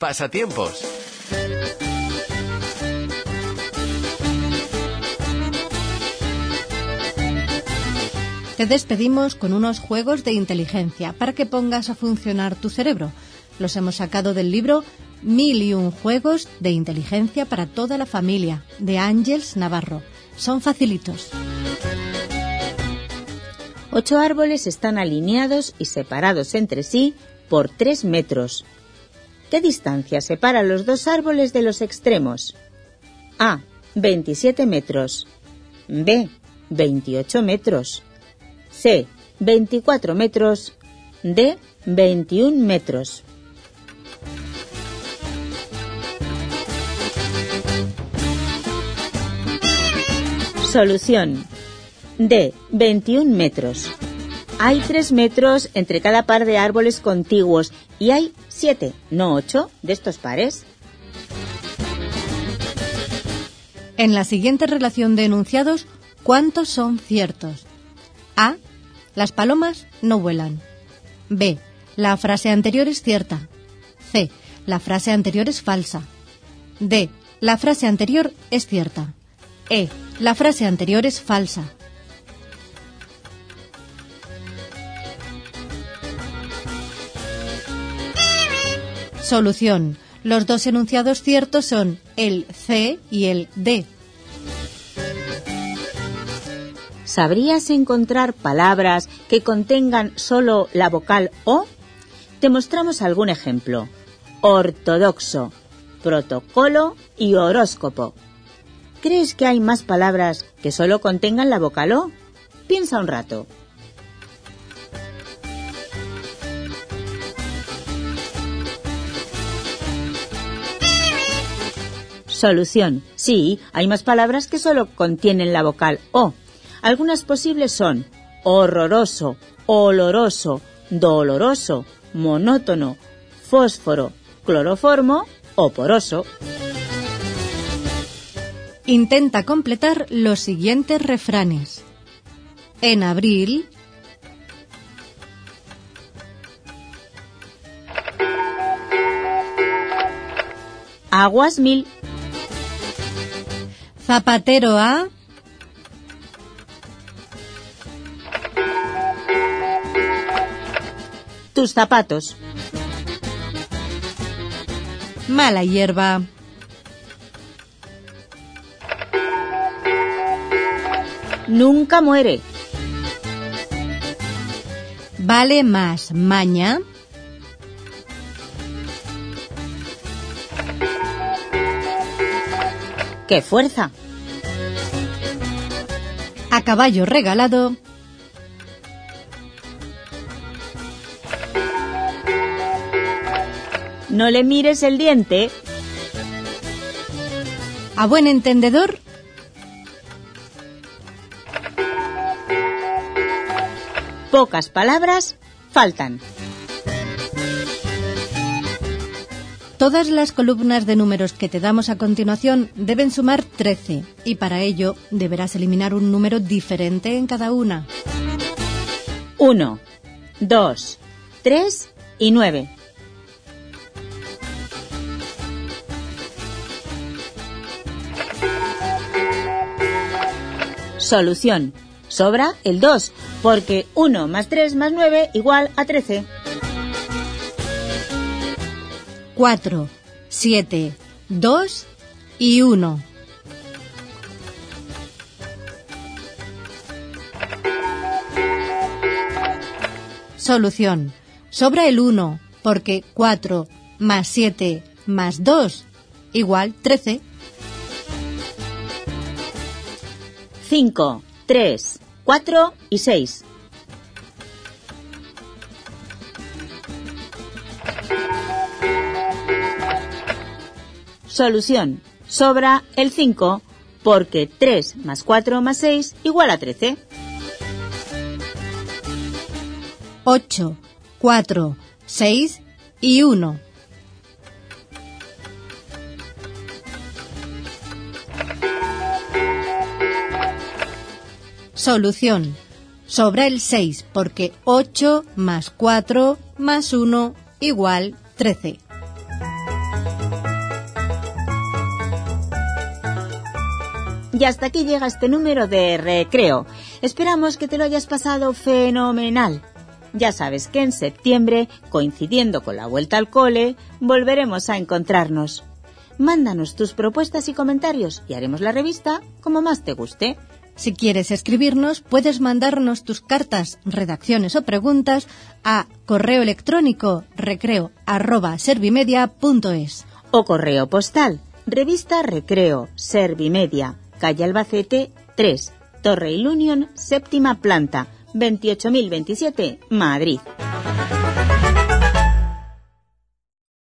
Pasatiempos. Te despedimos con unos juegos de inteligencia para que pongas a funcionar tu cerebro. Los hemos sacado del libro 1001 juegos de inteligencia para toda la familia, de Ángels Navarro. Son facilitos. 8 árboles están alineados y separados entre sí por 3 metros. ¿Qué distancia separa los 2 árboles de los extremos? A. 27 metros. B. 28 metros. C. 24 metros. D. 21 metros. Solución. D. 21 metros. Hay 3 metros entre cada par de árboles contiguos y hay 7, no 8, de estos pares. En la siguiente relación de enunciados, ¿cuántos son ciertos? A. Las palomas no vuelan. B. La frase anterior es cierta. C. La frase anterior es falsa. D. La frase anterior es cierta. E. La frase anterior es falsa. Solución. Los 2 enunciados ciertos son el C y el D. ¿Sabrías encontrar palabras que contengan solo la vocal O? Te mostramos algún ejemplo. Ortodoxo, protocolo y horóscopo. ¿Crees que hay más palabras que solo contengan la vocal O? Piensa un rato. Solución. Sí, hay más palabras que solo contienen la vocal O. Algunas posibles son horroroso, oloroso, doloroso, monótono, fósforo, cloroformo o poroso. Intenta completar los siguientes refranes. En abril, aguas 1000. zapatero a, tus zapatos. mala hierba, Nunca muere. vale más maña, ¡Qué fuerza! a caballo regalado, No le mires el diente. a buen entendedor, Pocas palabras faltan. Todas las columnas de números que te damos a continuación deben sumar 13 y para ello deberás eliminar un número diferente en cada una. 1, 2, 3 y 9. Solución. Sobra el 2, porque 1 más 3 más 9 igual a 13. 4, 7, 2 y 1. Solución. Sobra el 1, porque 4 más 7 más 2 igual 13. 5, 3, 4 y 6. Solución. Sobra el 5 porque 3 más 4 más 6 igual a 13. 8, 4, 6 y 1. Solución. Sobra el 6 porque 8 más 4 más 1 igual 13. Y hasta aquí llega este número de Recreo. Esperamos que te lo hayas pasado fenomenal. Ya sabes que en septiembre, coincidiendo con la vuelta al cole, volveremos a encontrarnos. Mándanos tus propuestas y comentarios y haremos la revista como más te guste. Si quieres escribirnos, puedes mandarnos tus cartas, redacciones o preguntas a correo electrónico recreo@servimedia.es o correo postal, revista Recreo, Servimedia, calle Albacete 3, Torre Ilunion, séptima planta, 28.027, Madrid.